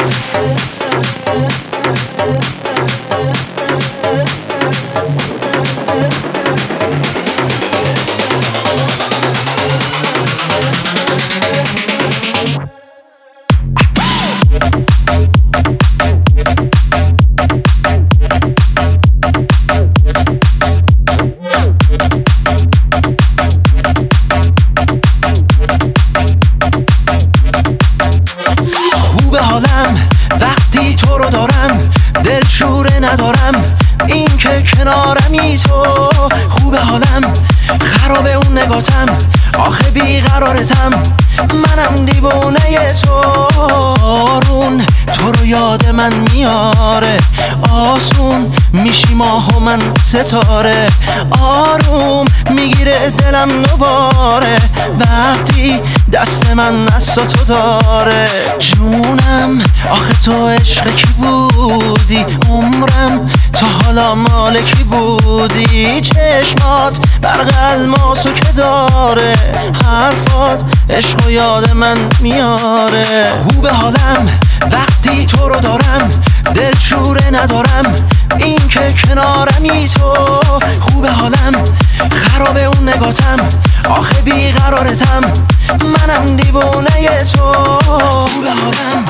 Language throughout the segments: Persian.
وقتی تو رو دارم دلشوره ندارم، این که کنارمی تو خوب حالم. خرابه اون نگاتم، آخه بیقرارتم، منم دیوونه تو. آرون تو رو یاد من میاره، آسون میشی ماه و من ستاره. آروم میگیره دلم دوباره وقتی دست من دست تو داره. جونم آخه تو عشق کی بودی، عمرم تا حالا مال کی بودی. چشمات برق الماسو که داره، حرفات عشق و یاد من میاره. خوب حالم وقتی تو رو دارم دلشوره ندارم، این که کنارمی تو خوب حالم. خرابه اون نگاتم، آخه بیقرارتم، منم دیوونه تو. خوب حالم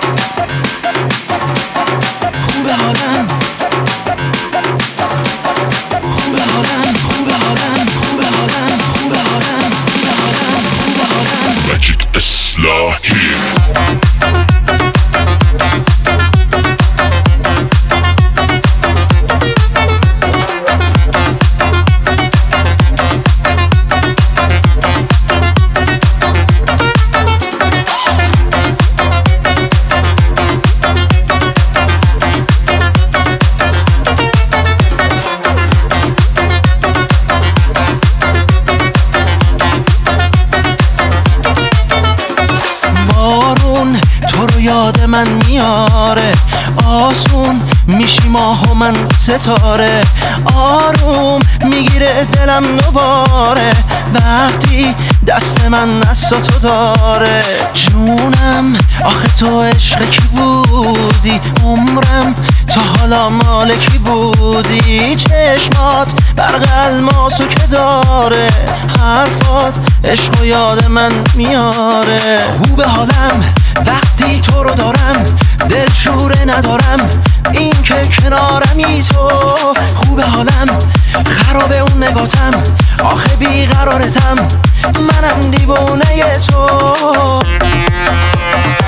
خوب حالم خوب حالم خوب حالم خوب حالم خوب حالم خوب حالم خوب حالم. ماجیک اصلاحی تو رو یاد من میاره، آسون میشی ماه و من ستاره. آروم میگیره دلم دوباره وقتی دست من دست تو داره. جونم آخه تو عشق کی بودی، عمرم تا حالا مال کی بودی. چشمات برق الماسو که داره، حرفات عشق و یاد من میاره. خوب حالم وقتی تو رو دارم دلشوره ندارم، این که کنارمی تو خوب حالم. خرابه اون نگاتم، آخه بیقرارتم، منم دیوونه تو.